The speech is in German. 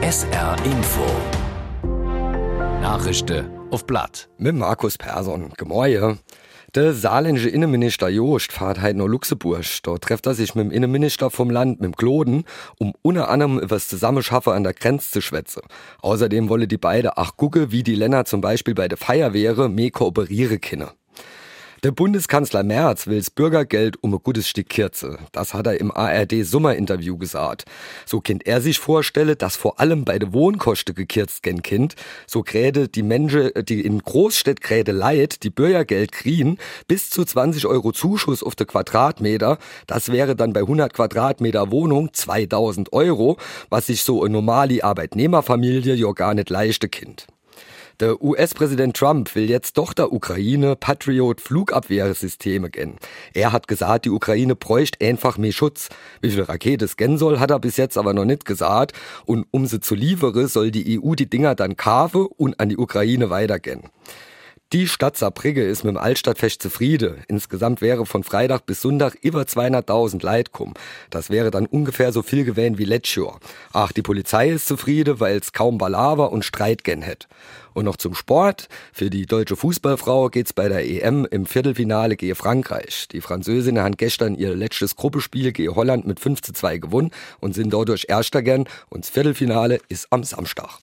SR Info. Nachrichten auf Blatt. Mit Markus Persson. Gemäue. Der saarländische Innenminister Joost fährt heute nach Luxemburg. Dort trifft er sich mit dem Innenminister vom Land, mit dem Kloden, um unter anderem über das Zusammenschaffen an der Grenze zu schwätzen. Außerdem wolle die beiden auch gucken, wie die Länder zum Beispiel bei der Feuerwehr mehr kooperieren können. Der Bundeskanzler Merz will das Bürgergeld um ein gutes Stück kürzen. Das hat er im ARD-Sommerinterview gesagt. So kennt er sich vorstellen, dass vor allem bei den Wohnkosten gekürzt gehen Kind. So kräde die Menschen, die in Großstädten kräde leid, die Bürgergeld kriegen, bis zu 20 Euro Zuschuss auf den Quadratmeter. Das wäre dann bei 100 Quadratmeter Wohnung 2000 Euro, was sich so eine normale Arbeitnehmerfamilie ja gar nicht leisten Kind. Der US-Präsident Trump will jetzt doch der Ukraine Patriot-Flugabwehrsysteme geben. Er hat gesagt, die Ukraine bräuchte einfach mehr Schutz. Wie viel Rakete es gehen soll, hat er bis jetzt aber noch nicht gesagt. Und um sie zu liefern, soll die EU die Dinger dann kaufen und an die Ukraine weitergehen. Die Stadt Saarbrücken ist mit dem Altstadtfest zufrieden. Insgesamt wäre von Freitag bis Sonntag über 200.000 Leute kommen. Das wäre dann ungefähr so viel gewesen wie letztes Jahr. Ach, die Polizei ist zufrieden, weil es kaum Palaver und Streit gern hätte. Und noch zum Sport. Für die deutsche Fußballfrau geht's bei der EM im Viertelfinale gegen Frankreich. Die Französinnen haben gestern ihr letztes Gruppenspiel gegen Holland mit 5:2 gewonnen und sind dadurch Erster gern. Und das Viertelfinale ist am Samstag.